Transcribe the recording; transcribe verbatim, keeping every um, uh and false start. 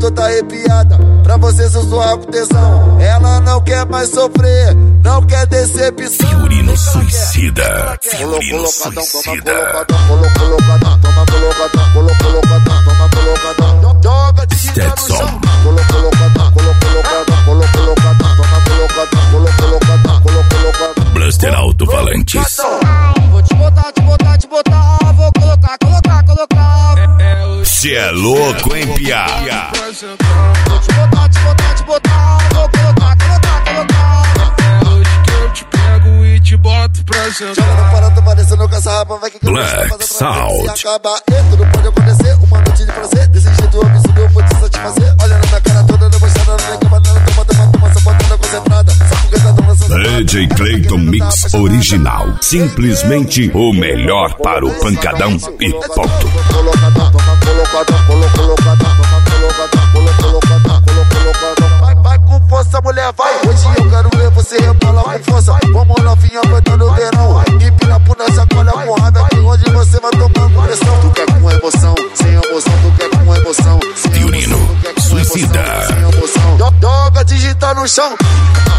toda arrepiada. Pra você sussurrar com tesão. Ela não quer mais sofrer, não quer decepção. Fiorino suicida. Fiorino suicida. Toma colocadão, toma colocadão, toma colocadão. Joga digitando no chão. Colo colocadão, colo colocadão, colo colocadão, toma colocadão, colo colocadão, colo colocadão. Blaster Alto Valantes. Vou te botar, te botar, te botar. Vou colocar, colocar, colocar. Cê é louco, hein, piá? Vou te botar, te botar, te botar. Vou colocar, colocar, colocar. É hoje que eu te pego e te boto pra sentar. Joga no parado, parecendo com essa rapa. Vai que que Black Salt. se acaba, e tudo pode acontecer. Uma noite de prazer, desse jeito eu absurdo eu vou te satisfazer. Olhando na cara toda, debochada, não tem cama, não toma, toma, toma, sapatada concentrada. Só porque tá dando essa D J Clayton Mix Original. Simplesmente o melhor para o pancadão e ponto. Colocadão, toma colocadão, colo colocadão, toma colocadão, colo colocadão, colo colocadão. Vai, vai com força, mulher, vai. Hoje eu quero ver você rebolar com força. Vamos novinha, aguentando o verão. Empina por nessa colha porrada, que hoje você vai tomar com pressão. Tu quer com emoção, sem emoção, tu quer com emoção. Fiorino suicida. Sem emoção, joga digital no chão.